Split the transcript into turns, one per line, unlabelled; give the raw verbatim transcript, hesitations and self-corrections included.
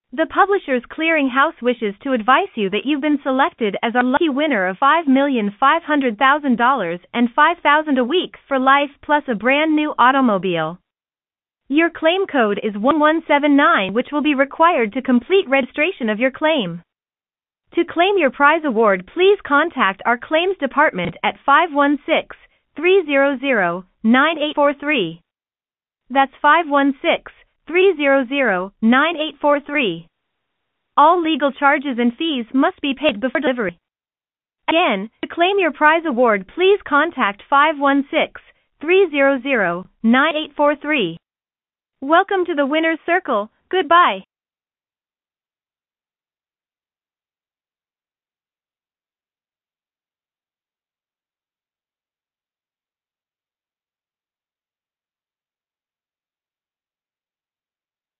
The Publishers Clearinghouse wishes to advise you that you've been selected as our lucky winner of five million five hundred thousand dollars and five thousand dollars a week for life plus a brand new automobile. Your claim code is one one seven nine, which will be required to complete registration of your claim. To claim your prize award, please contact our claims department at five one six, three zero zero, nine eight four three. That's five one six, three zero zero, nine eight four three. All legal charges and fees must be paid before delivery. Again, to claim your prize award, please contact five one six, three zero zero, nine eight four three. Welcome to the winner's circle. Goodbye.